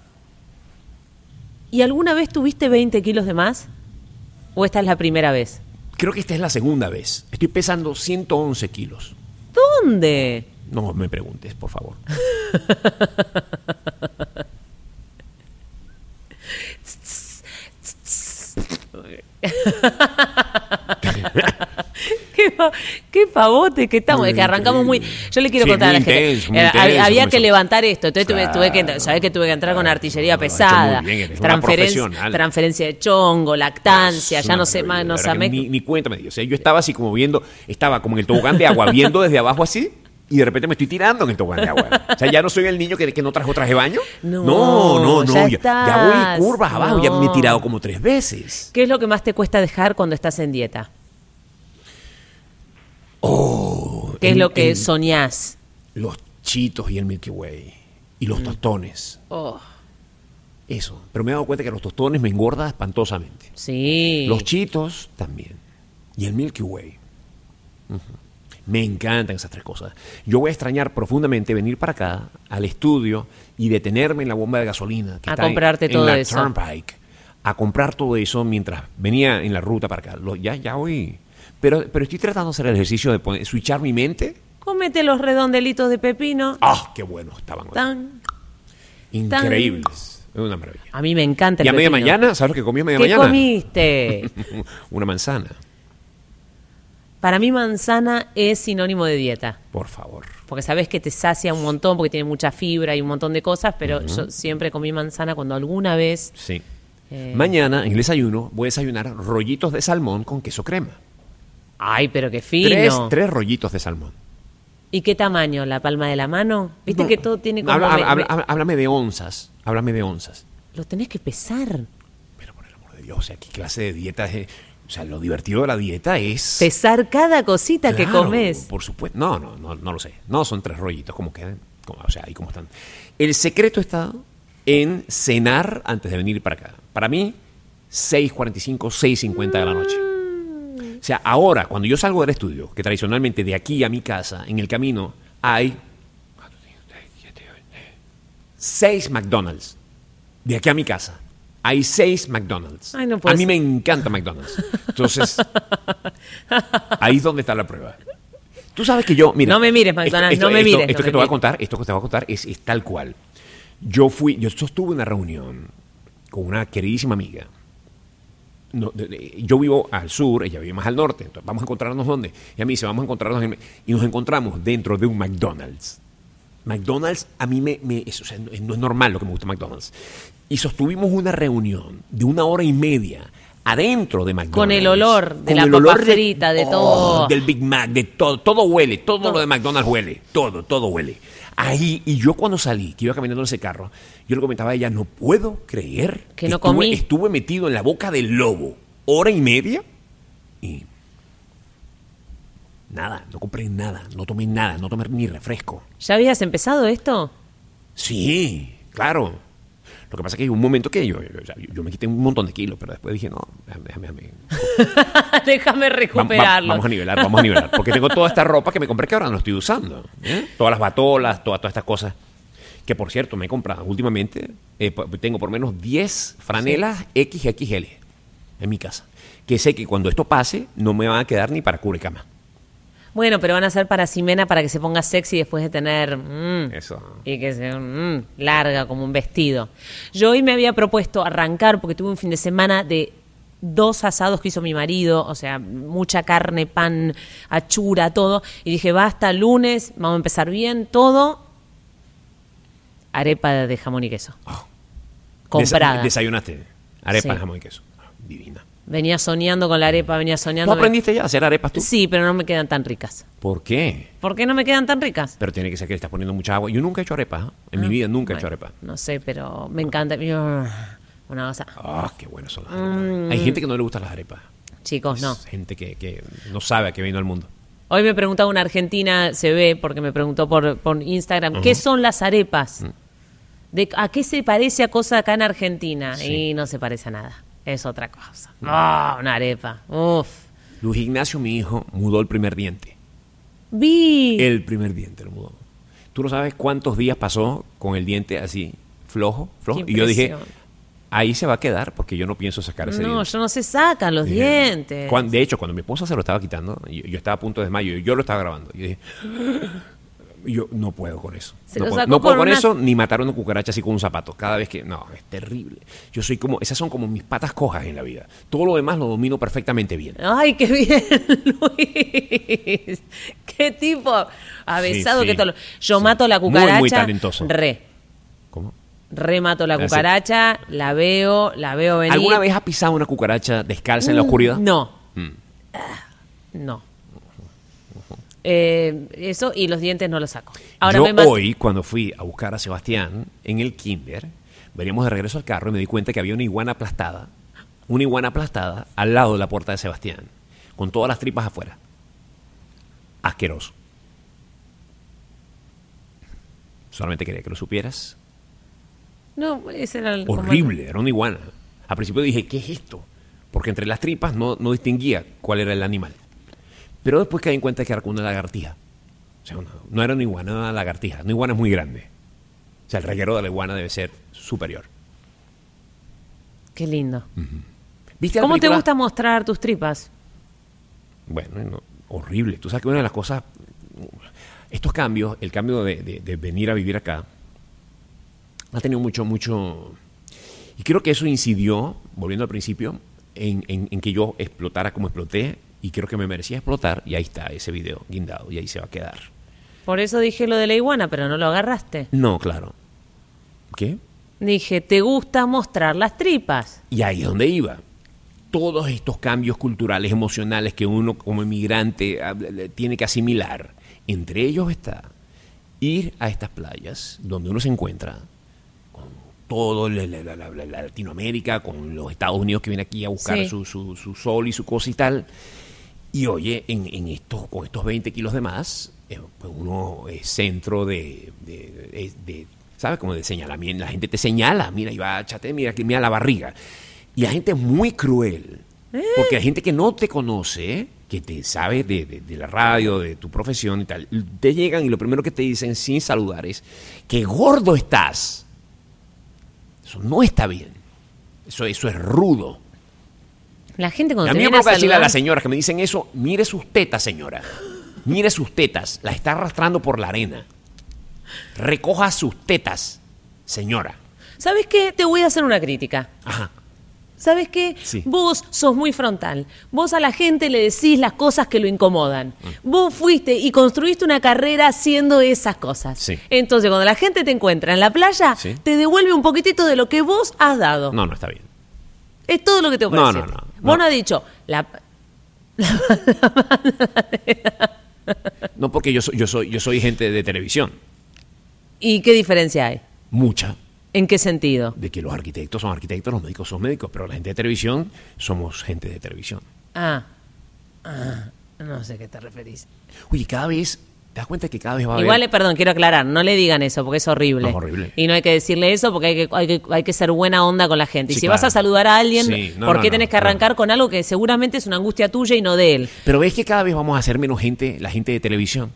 ¿Y alguna vez tuviste 20 kilos de más? ¿O esta es la primera vez? Creo que esta es la segunda vez. Estoy pesando 111 kilos. ¿Dónde? No me preguntes, por favor. Qué pavote que estamos, es que arrancamos muy... Yo le quiero Sí, contar a la muy gente. intenso, muy intenso, había como que eso. levantar esto, entonces sabés Claro. que tuve que entrar con artillería No, lo has pesada, hecho muy bien, eres una profesional. transferencia de chongo, lactancia, Es ya una no sé más, maravilla, no de verdad sabés. que ni cuenta me dio. O sea, yo estaba así como viendo, estaba como en el tobogán de agua, viendo desde abajo así, y de repente me estoy tirando en el tobogán de agua. O sea, ya no soy el niño que no trajo traje de baño. No, ya Ya voy curvas abajo, ya me he No. tirado como 3 veces. ¿Qué es lo que más te cuesta dejar cuando estás en dieta? ¿Qué es En- lo que en- soñás? Los chitos y el Milky Way. Y los tostones. Oh, Eso. Pero me he dado cuenta que los tostones me engordan espantosamente. sí. Los chitos también. Y el Milky Way. Ujú. Me encantan esas 3 cosas. Yo voy a extrañar profundamente venir para acá, al estudio, y detenerme en la bomba de gasolina. Que A está comprarte en todo la eso. Turnpike. A comprar todo eso mientras venía en la ruta para acá. Ya hoy. Pero estoy tratando de hacer el ejercicio de switchar mi mente. Cómete los redondelitos de pepino. ¡Ah, qué buenos estaban! Hoy. Tan. Increíbles. Es una maravilla. A mí me encanta el Y a media pepino. mañana, ¿sabes lo que comí a media ¿Qué mañana? comiste? Una manzana, Para mí manzana es sinónimo de dieta. por favor. Porque sabes que te sacia un montón porque tiene mucha fibra y un montón de cosas, pero yo siempre comí manzana cuando alguna vez... Sí. Mañana, en el desayuno, voy a desayunar rollitos de salmón con queso crema. Ay, pero qué fino. 3 rollitos de salmón. ¿Y qué tamaño? ¿La palma de la mano? Viste No, que todo tiene como... Háblame de onzas. Háblame de onzas. Lo tenés que pesar. Pero por el amor de Dios, o sea, ¿qué clase de dieta es? O sea, lo divertido de la dieta es... Pesar cada cosita que Claro, comes. Por supuesto. No lo sé. No son 3 rollitos, como quedan. O sea, ahí como están. El secreto está en cenar antes de venir para acá. Para mí, 6:45, 6:50 de la noche. O sea, ahora, cuando yo salgo del estudio, que tradicionalmente de aquí a mi casa, en el camino, hay 6 McDonald's. De aquí a mi casa. Hay 6 McDonald's. Ay, no puedo a mí ser. me encanta McDonald's. Entonces, ahí es donde está la prueba. Tú sabes que yo, mira, No me mires, McDonald's, no me mires, Esto no que me te voy a mires. contar, es tal cual. Yo sostuve una reunión con una queridísima amiga. Yo vivo al sur, ella vive más al norte. Entonces, vamos a encontrarnos ¿dónde? Ella me dice, vamos a encontrarnos y nos encontramos dentro de un McDonald's. McDonald's a mí o sea, no es normal lo que me gusta McDonald's. Y sostuvimos una reunión de 1 hora y media adentro de McDonald's. Con el olor de Con la el papa olor frita, de todo. Del Big Mac, de todo. Todo huele, todo lo de McDonald's huele. Todo huele. Ahí, y yo cuando salí, que iba caminando en ese carro, yo le comentaba a ella, no puedo creer Que no comí. estuve metido en la boca del lobo. hora y media y nada, no compré nada, no tomé nada, no tomé ni refresco. ¿Ya habías empezado esto? Sí, claro. Lo que pasa es que hay un momento que yo me quité un montón de kilos, pero después dije, no, déjame. Déjame recuperarlo. Vamos a nivelar. Porque tengo toda esta ropa que me compré que ahora no estoy usando. Todas las batolas, todas estas cosas. Que por cierto, me he comprado últimamente, tengo por lo menos 10 franelas XXL en mi casa. Que sé que cuando esto pase, no me van a quedar ni para cubrecama. Bueno, pero van a ser para Ximena para que se ponga sexy después de tener... Eso. Y que sea larga como un vestido. Yo hoy me había propuesto arrancar porque tuve un fin de semana de 2 asados que hizo mi marido, o sea, mucha carne, pan, achura, todo. Y dije, basta, lunes, vamos a empezar bien, todo. Arepa de jamón y queso. Comprada. ¿Desayunaste? Arepa de Sí. jamón y queso. Divina. Venía soñando con la arepa, venía soñando. ¿Tú aprendiste ya a hacer arepas tú? Sí, pero no me quedan tan ricas. ¿Por qué? ¿Por qué no me quedan tan ricas? Pero tiene que ser que le estás poniendo mucha agua. Yo nunca he hecho arepas. En mi vida nunca he hecho arepas. No sé, pero me encanta. Una cosa. Ah, qué buenas son las arepas. Hay gente que no le gustan las arepas. Chicos, no. Es gente que no sabe a qué vino al mundo. Hoy me preguntaba una argentina, se ve, porque me preguntó por Instagram, ¿qué son las arepas? ¿A qué se parece a cosa acá en Argentina? Sí. Y no se parece a nada. Es otra cosa. Una arepa. Uf. Luis Ignacio, mi hijo, mudó el primer diente. Vi. El primer diente lo mudó. ¿Tú no sabes cuántos días pasó con el diente así, flojo? Qué Y yo dije, impresión. ahí se va a quedar porque yo no pienso sacar ese diente. No, yo no se sacan los dientes. De hecho, cuando mi esposa se lo estaba quitando, yo estaba a punto de desmayo, yo lo estaba grabando. Yo dije, yo no puedo con eso. Se No lo puedo, sacó no puedo por con una- eso, ni matar a una cucaracha así con un zapato. Cada vez que... No, es terrible. Yo soy como... Esas son como mis patas cojas en la vida. Todo lo demás lo domino perfectamente bien. Ay, qué bien, Luis. Qué tipo avesado Sí, que sí. todo. Yo Sí. mato la cucaracha. Muy talentoso. ¿Cómo? Remato la Ah, sí. cucaracha, la veo venir. ¿Alguna vez has pisado una cucaracha descalza en la oscuridad? No. No. Eso y los dientes no los saco. Ahora Yo me mato. hoy, cuando fui a buscar a Sebastián en el kinder, veníamos de regreso al carro y me di cuenta que había una iguana aplastada al lado de la puerta de Sebastián, con todas las tripas afuera. Asqueroso. Solamente quería que lo supieras. No, ese era el Horrible, era una iguana. Al principio dije, ¿qué es esto? Porque entre las tripas no distinguía cuál era el animal. Pero después caí en cuenta que era una lagartija. O sea, no era una iguana, era una lagartija. Una iguana es muy grande. O sea, el reguero de la iguana debe ser superior. Qué lindo. ¿Viste la ¿Cómo te película? gusta mostrar tus tripas? Bueno, horrible. Tú sabes que una de las cosas... Estos cambios, el cambio de venir a vivir acá, ha tenido mucho... Y creo que eso incidió, volviendo al principio, en que yo explotara como exploté, y creo que me merecía explotar, y ahí está ese video guindado, y ahí se va a quedar. Por eso dije lo de la iguana, pero no lo agarraste. No, claro. ¿Qué? Dije, ¿te gusta mostrar las tripas? Y ahí es donde iba. Todos estos cambios culturales, emocionales que uno como inmigrante tiene que asimilar. Entre ellos está ir a estas playas donde uno se encuentra con todo la Latinoamérica, con los Estados Unidos que viene aquí a buscar Sí. su sol y su cosa y tal. Y oye, con estos 20 kilos de más, pues uno es centro de ¿sabes? Como de señalamiento. La gente te señala, mira, y va, chate, mira la barriga. Y la gente es muy cruel. Porque la gente que no te conoce, que te sabe de la radio, de tu profesión y tal, te llegan y lo primero que te dicen sin saludar es, ¡qué gordo estás! Eso no está bien. Eso es rudo. La gente Y cuando a te mí me viene a provoca decirle a saludar... las señoras que me dicen eso, mire sus tetas, señora. Mire sus tetas. La está arrastrando por la arena. Recoja sus tetas, señora. ¿Sabes qué? Te voy a hacer una crítica. Ajá. ¿Sabes qué? Sí. Vos sos muy frontal. Vos a la gente le decís las cosas que lo incomodan. Vos fuiste y construiste una carrera haciendo esas cosas. Sí. Entonces, cuando la gente te encuentra en la playa, Sí. te devuelve un poquitito de lo que vos has dado. No, está bien. Es todo lo que tengo que No, decir. no. Vos no has dicho... No, porque yo soy gente de televisión. ¿Y qué diferencia hay? Mucha. ¿En qué sentido? De que los arquitectos son arquitectos, los médicos son médicos, pero la gente de televisión somos gente de televisión. No sé a qué te referís. Oye, cada vez, ¿te das cuenta que cada vez va a Igual, haber... perdón, quiero aclarar, no le digan eso porque es horrible. No, es horrible. Y no hay que decirle eso porque hay que ser buena onda con la gente. Y Sí, si claro. vas a saludar a alguien, Sí, ¿por qué tenés que arrancar con algo que seguramente es una angustia tuya y no de él? Pero ves que cada vez vamos a ser menos gente, la gente de televisión.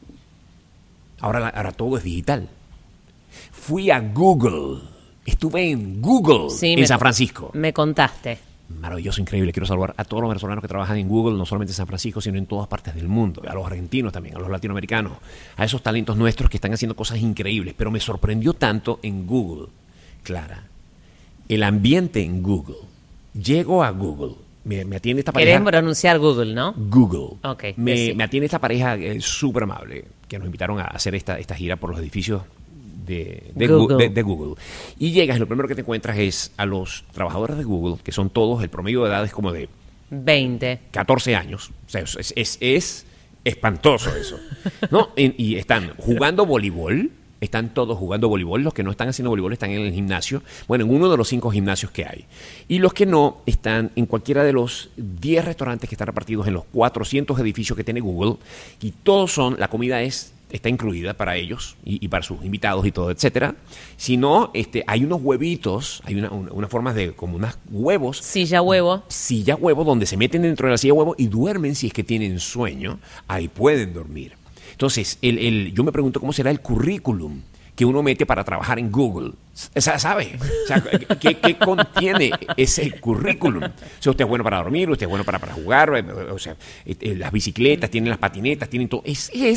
Ahora todo es digital. Fui a Google. Estuve en Google, en San Francisco. Me contaste. Maravilloso, increíble. Quiero saludar a todos los venezolanos que trabajan en Google, no solamente en San Francisco, sino en todas partes del mundo. A los argentinos también, a los latinoamericanos, a esos talentos nuestros que están haciendo cosas increíbles. Pero me sorprendió tanto en Google, Clara, el ambiente en Google. Llego a Google, me atiende esta pareja. Querés pronunciar Google, ¿no? Google. Ok, Me atiende esta pareja súper amable, que nos invitaron a hacer esta gira por los edificios de Google. Y llegas y lo primero que te encuentras es a los trabajadores de Google, que son todos, el promedio de edad es como de 20. 14 años. O sea, es espantoso eso. ¿No? Y están jugando voleibol. Están todos jugando voleibol. Los que no están haciendo voleibol están en el gimnasio. Bueno, en uno de los 5 gimnasios que hay. Y los que no están en cualquiera de los 10 restaurantes que están repartidos en los 400 edificios que tiene Google. Y todos la comida está incluida para ellos y para sus invitados y todo, etcétera. Si no, hay unos huevitos, hay una forma de como unos huevos. Silla huevo, donde se meten dentro de la silla huevo y duermen si es que tienen sueño. Ahí pueden dormir. Entonces, yo me pregunto cómo será el currículum que uno mete para trabajar en Google. ¿Sabe? O sea, ¿qué contiene ese currículum? O sea, usted es bueno para dormir, usted es bueno para jugar, o sea, las bicicletas, tienen las patinetas, tienen todo.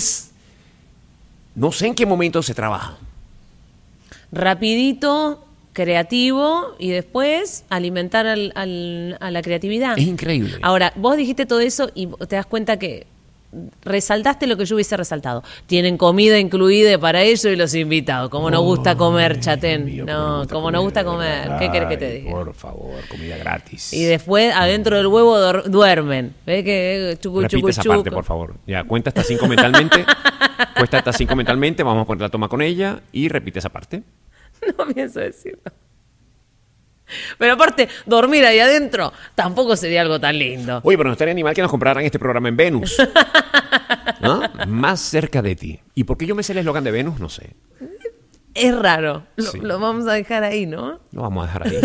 No sé en qué momento se trabaja. Rapidito, creativo y después alimentar a la creatividad. Es increíble. Ahora, vos dijiste todo eso y te das cuenta que resaltaste lo que yo hubiese resaltado. Tienen comida incluida para ellos y los invitados. Como nos gusta comer, chatén. No, como nos gusta comer. ¿Qué querés que te diga? Por favor, comida gratis. Y después adentro del huevo duermen. ¿Ves que Repite esa parte, por favor. Ya, cuenta hasta 5 mentalmente. Cuesta hasta 5 mentalmente. Vamos a poner la toma con ella y repite esa parte. No pienso decirlo. Pero aparte, dormir ahí adentro tampoco sería algo tan lindo. Oye, pero no estaría animal que nos compraran este programa en Venus. ¿No? Más cerca de ti. ¿Y por qué yo me sé el eslogan de Venus? No sé. Es raro. Sí. Lo vamos a dejar ahí, ¿no? Lo vamos a dejar ahí.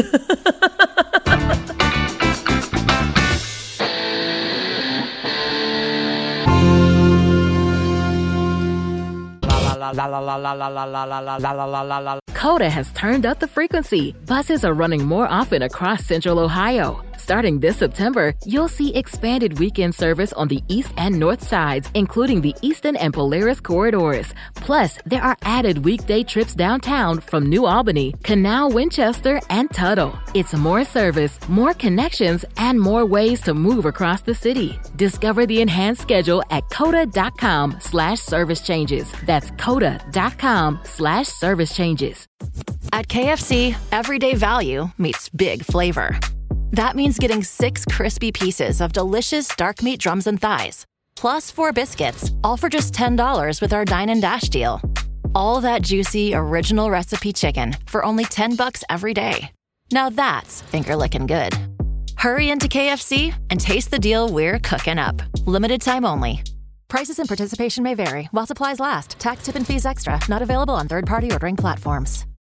Coda has turned up the frequency. Buses are running more often across Central Ohio. Starting this September, you'll see expanded weekend service on the east and north sides, including the Easton and Polaris corridors. Plus, there are added weekday trips downtown from New Albany, Canal Winchester, and Tuttle. It's more service, more connections, and more ways to move across the city. Discover the enhanced schedule at coda.com/service changes. That's coda.com/service changes. At KFC, everyday value meets big flavor. That means getting 6 crispy pieces of delicious dark meat drums and thighs, plus 4 biscuits, all for just $10 with our Dine and Dash deal. All that juicy, original recipe chicken for only $10 every day. Now that's finger-licking good. Hurry into KFC and taste the deal we're cooking up. Limited time only. Prices and participation may vary while supplies last. Tax, tip, and fees extra. Not available on third-party ordering platforms.